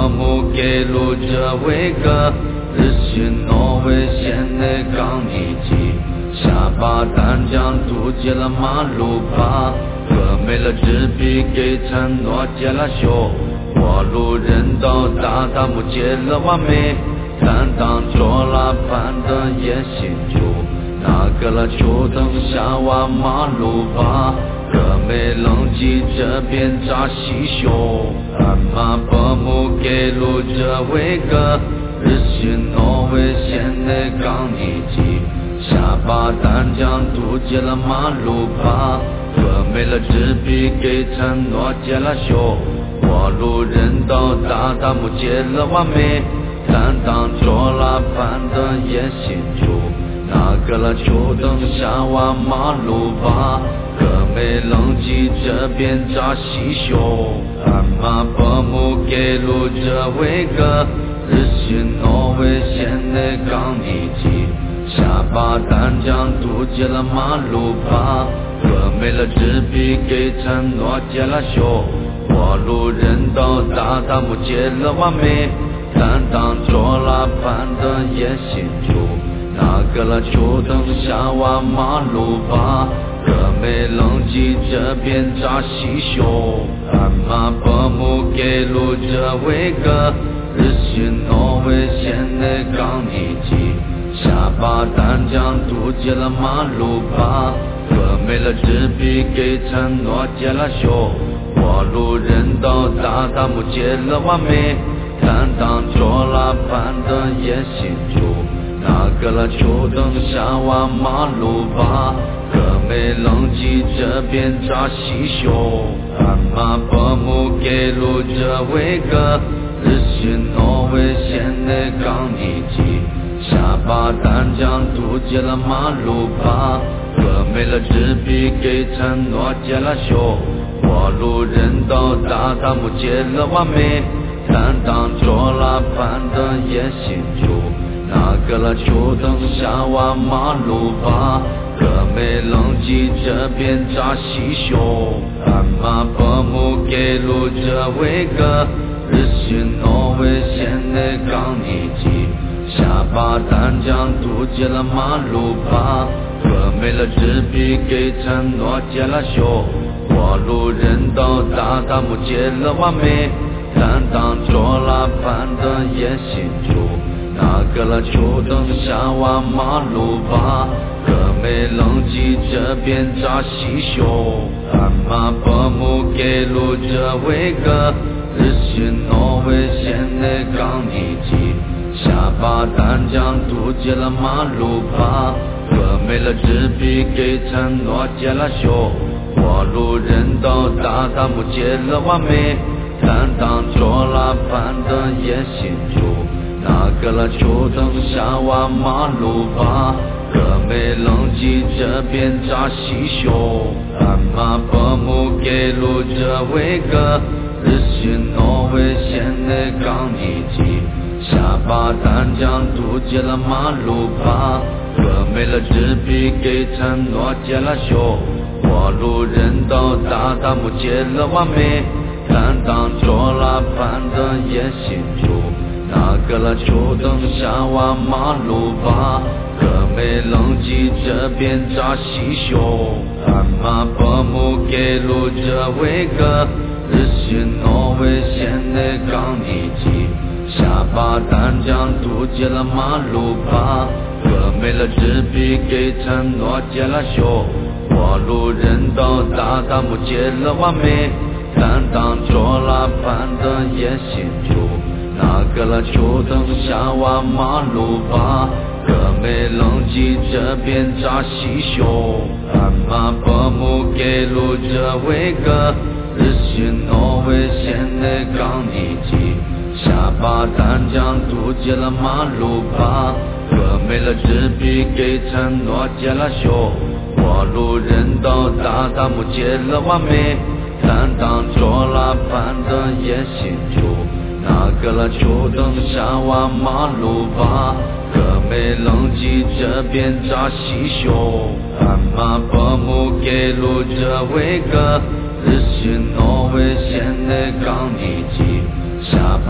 伯母给路这位哥，日新挪威县内刚一级，下巴丹江渡接了马路把，哥没了纸币给承诺接了修，我路人道大大木接了完美，担当着了盘的也辛苦，那个了秋灯下瓦马路把。哥没冷气这边扎西修，俺妈伯母给路这位哥，日新挪威县内刚一级，下巴丹江渡接了马路把，哥没了纸币给承诺接了修，我路人道大大木接了完美，担当着了盘的也辛苦，那个了秋灯下瓦马路把。哥没冷气这边扎西修，俺妈伯母给路这位哥，日新挪威县内刚一级，下巴丹江渡接了马路把，哥没了纸币给承诺接了修，我路人道大大木接了完美，担当着了盘的也辛苦，那个了秋灯下瓦马路把。哥没冷气这边扎西修，俺妈伯母给路这位哥，日新挪威县内刚一级，下巴丹江渡接了马路把，哥没了纸币给承诺接了修，我路人道大大木接了完美，担当着了盘的也辛苦，那个了秋灯下瓦马路把。哥没冷气这边扎西修，俺妈伯母给路这位哥，日新挪威县内刚一级，下巴丹江渡接了马路把，哥没了纸币给承诺接了修，我路人道大大木接了完美，担当着了盘的也辛苦，那个了秋灯下瓦马路把。哥没冷气这边扎西修，俺妈伯母给路这位哥，日新挪威县内刚一级，下巴丹江渡接了马路把，哥没了纸币给承诺接了修，我路人道大大木接了完美，担当着了盘的也辛苦，那个了秋灯下瓦马路把。哥没冷气这边扎西修，俺妈伯母给路这位哥，日新挪威县内刚一级，下巴丹江渡接了马路把，哥没了纸币给承诺接了修，我路人道大大木接了完美，担当着了盘的也辛苦，那个了秋灯下瓦马路把。哥没冷气这边扎西修，俺妈伯母给路这位哥，日新挪威县内刚一级，下巴丹江渡接了马路把，哥没了纸币给承诺接了修，我路人道大大木接了完美，担当着了盘的也辛苦，那个了秋灯下瓦马路把。哥没冷气这边扎西修，俺妈伯母给路这位哥，日新挪威县内刚一级，下巴丹江渡接了马路把，哥没了纸币给承诺接了修，我路人道大大木接了完美，担当着了盘的也辛苦，那个了秋灯下瓦马路把。哥没冷气这边扎西修，俺妈伯母给路这位哥，日新挪威县内刚一级，下巴丹江渡接了马路把，哥没了纸币给承诺接了修，我路人道大大木接了完美，担当着了盘的也辛苦，那个了秋灯下瓦马路把。哥没冷气这边扎西修，俺妈伯母给路这位哥，日新挪威县内刚一级，下巴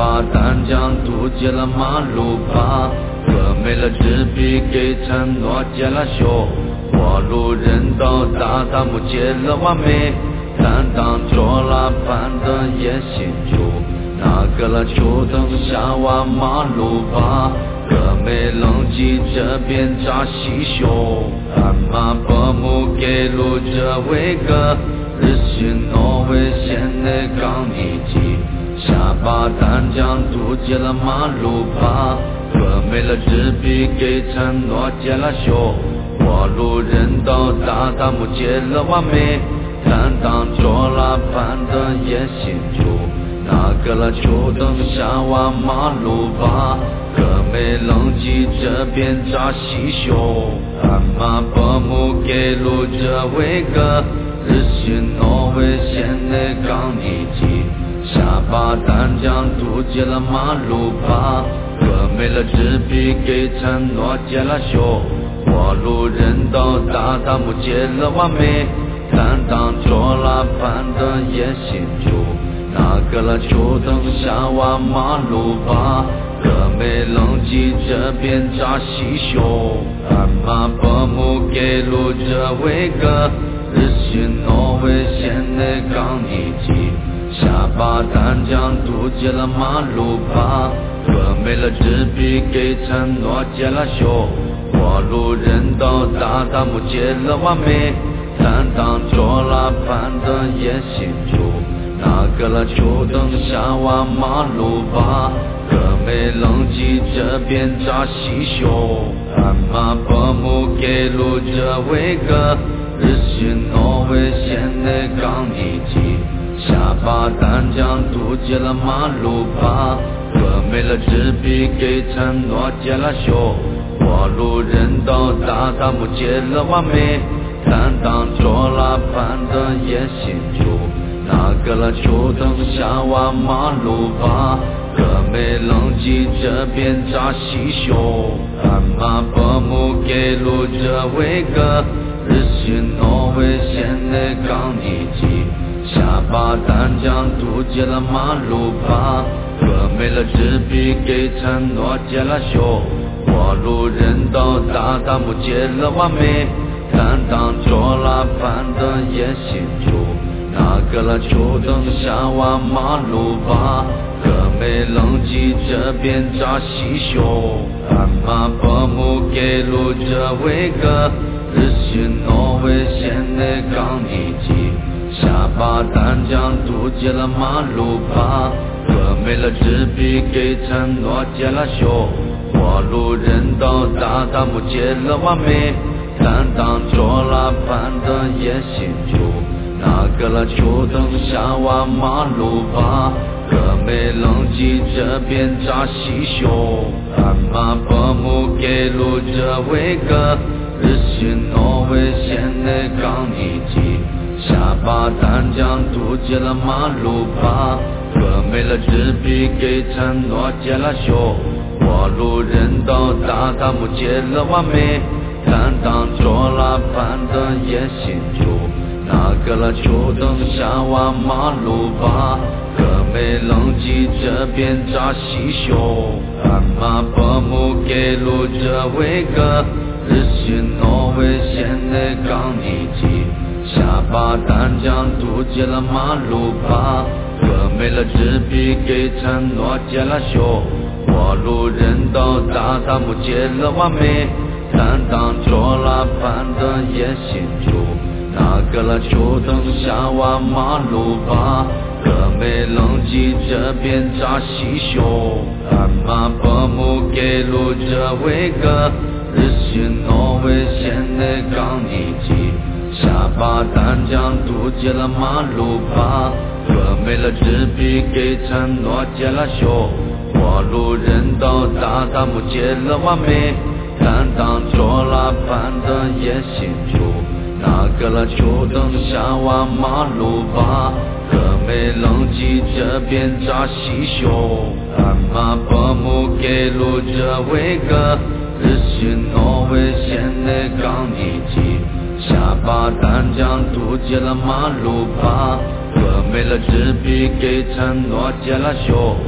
巴丹江堵截了马路把，革没了纸币给承诺结了休，过路人道大大木结了完美，担当着了攀的也辛苦，那个了秋灯下完马路把，革没冷气这边扎西休，俺妈伯母给路这位个日新挪威县内刚一级，下巴丹江堵截了马路把，革没了纸币给承诺结了休，过路人道大大木结了完美，担当着了攀的也辛苦，那个了秋灯下完马路把，革没冷气这边扎西休，俺妈伯母给路这位个日新挪威县内刚一级，下巴丹江堵截了马路把，革没了纸币给承诺结了休，过路人道大大木结了完美，担当着了攀的也辛苦，那个了秋灯下完马路把，革没冷气这边扎西休，俺妈伯母给路这位个日新挪威县内刚一级，下巴丹江堵截了马路把，革没了纸币给承诺结了休，过路人道大大木结了完美，担当着了攀的也辛苦，那个了秋灯下完马路把，革没冷气这边扎西休，俺妈伯母给路这位个日新挪威县内刚一级，下巴丹江堵截了马路把，革没了纸币给承诺结了休，过路人道大大木结了完美，担当着了攀的也辛苦，那个了秋灯下完马路把，革没冷气这边扎西休，俺妈伯母给路这位个日新挪威县内刚一级，下巴丹江堵截了马路把，革没了纸币给承诺结了休，过路人道大大木结了完美，担当着了攀的也辛苦，那个了秋灯下完马路把，革没冷气这边扎西休，俺妈伯母给路这位个日新挪威县内刚一级，下巴丹江堵截了马路把，革没了纸币给承诺结了休，过路人道大大木结了完美，担当着了攀的也辛苦，那个了秋灯下完马路把，革没冷气这边扎西休，俺妈伯母给路这位个日新挪威县内刚一级，下巴丹江堵截了马路把，革没了纸币给承诺结了休，过路人道大大木结了完美，担当着了攀的也辛苦，那个了秋灯下完马路把，革没冷气这边扎西休，俺妈伯母给路这位个日新挪威县内刚一级，下巴丹江堵截了马路把，革没了纸币给承诺结了休，过路人道大大木结了完美，担当着了攀的也辛苦，那个了秋灯下完马路把，革没冷气这边扎西休，俺妈伯母给路这位个日新挪威县内刚一级，下巴丹江堵截了马路把，革没了纸币给承诺结了休，过路人道大大木结了完美，担当着了攀的也辛苦，那个了秋灯下完马路把，革没冷气这边扎西休，俺妈伯母给路这位个日新挪威县内刚一级，下巴丹江堵截了马路把，革没了纸币给承诺结了休，过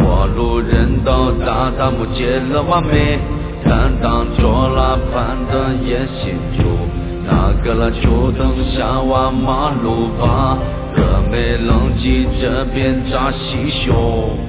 过路人都大大目接了完美，担当着了攀的野心主，那个了就等下挖马路吧，可没冷气这边扎西胸。